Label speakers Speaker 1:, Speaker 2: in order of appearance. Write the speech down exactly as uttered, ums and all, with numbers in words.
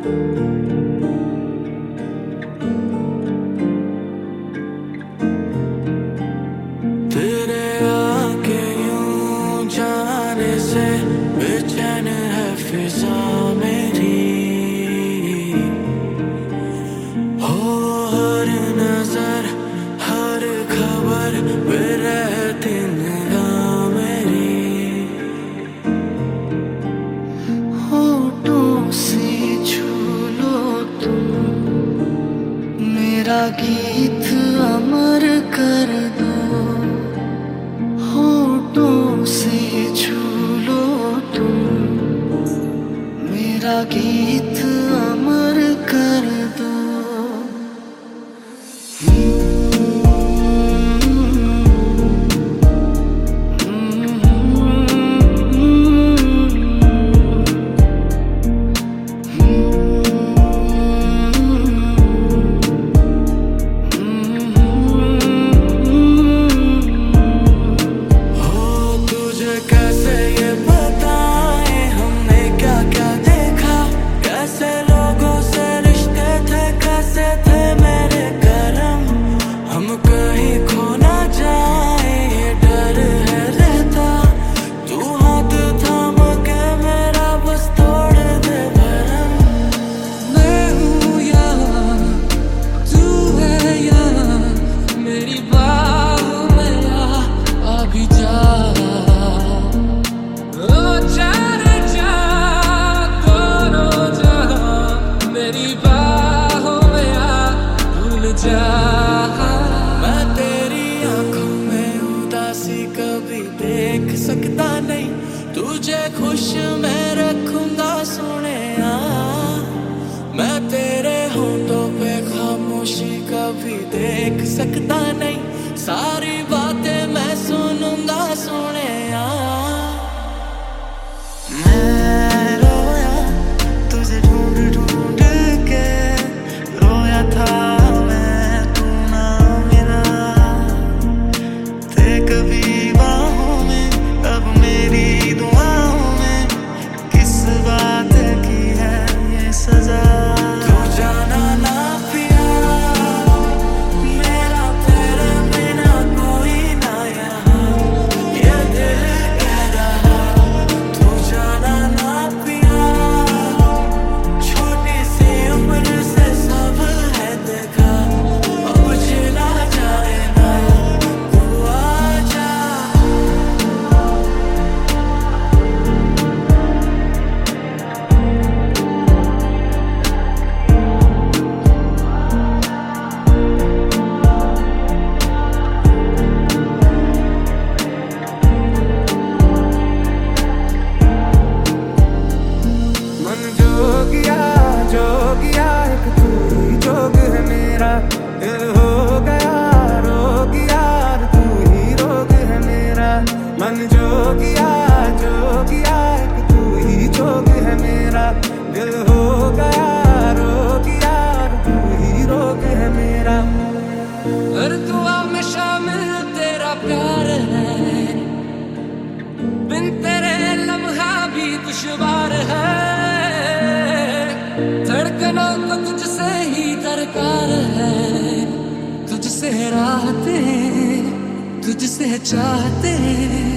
Speaker 1: तेरे आके यूं जाने से बेचैन है फिजा मेरी, हो हर नजर हर खबर पे रहती निगाह मेरी। होठों से छू लो तुम, मेरा गीत अमर कर दो। होठों से छू लो तुम, मेरा गीत अमर कर दो। मैं तेरी आंखों में उदासी कभी देख सकता नहीं, तुझे खुश मैं रखूंगा सोनिया। मैं तेरे होठों पे खामोशी कभी देख सकता नहीं, सारी बातें मैं सुनूंगा सोनिया। मैं रोया तुझे ढूंढ ढूंढ के, रोया था कभी बाहों में, अब मेरी दुआओं में किस बात की है ये सजा। तू जाना ना पिया मेरा, तेरे बिना कोई ना यहाँ, ये दिल कह रहा। तू जाना ना पिया, छोटी सी उम्र से सब है देखा, अब चला जाए ना। दिल हो गया रोगिया, तू ही रोग है मेरा। मन जोगिया जोगिया, तू ही जोग है मेरा। दिल हो गया रोगिया, तू ही रोग है मेरा। हर दुआ में शामिल तेरा प्यार है, बिन तेरे लम्हा भी दुश्वार है। धड़कनों को तुझसे ही दरकार है, तुझसे राहते तुझसे चाहते।